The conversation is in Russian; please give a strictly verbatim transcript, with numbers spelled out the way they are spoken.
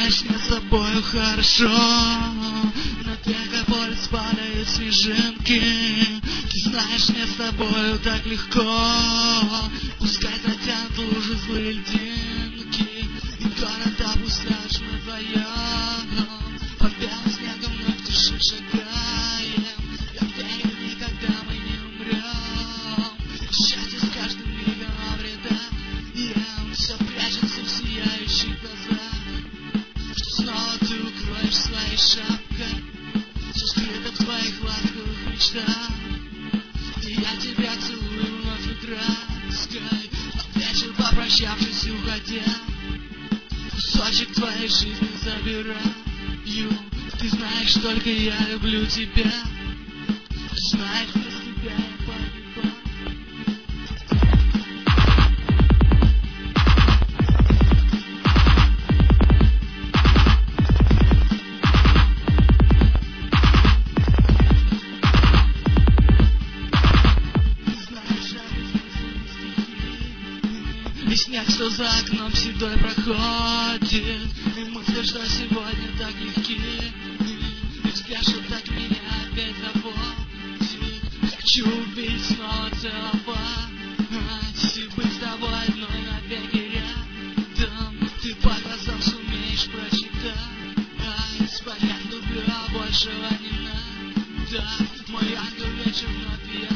знаешь, мне с тобою хорошо. На Пегаполис падают снежинки. Ты знаешь, мне с тобою так легко. Пускай затянут лужи злые льдинки, и город опустошь мы вдвоем. По белым снегам вновь в тиши шагаем. Я верю, никогда мы не умрем. Счастье с каждым мигом обретаем. Все прячется в сияющих глазах, что снова ты укроешь своей шапкой. Все скрыто в твоих ласковых мечтах. И я тебя целую вновь украдкой. Под вечер, попрощавшись, уходя, кусочек твоей жизни забираю. Ты знаешь, только я люблю тебя. Ты знаешь, без тебя я погибаю. И снег, что за окном седой проходит, и мысли, что сегодня так легки, и взгляд, что так меня опять заводит. Хочу убить, снова целовать, и быть с тобой одной навеки рядом. Ты по глазам сумеешь прочитать, спалять люблю, а большего не надо. Мой ангел вечер вновь я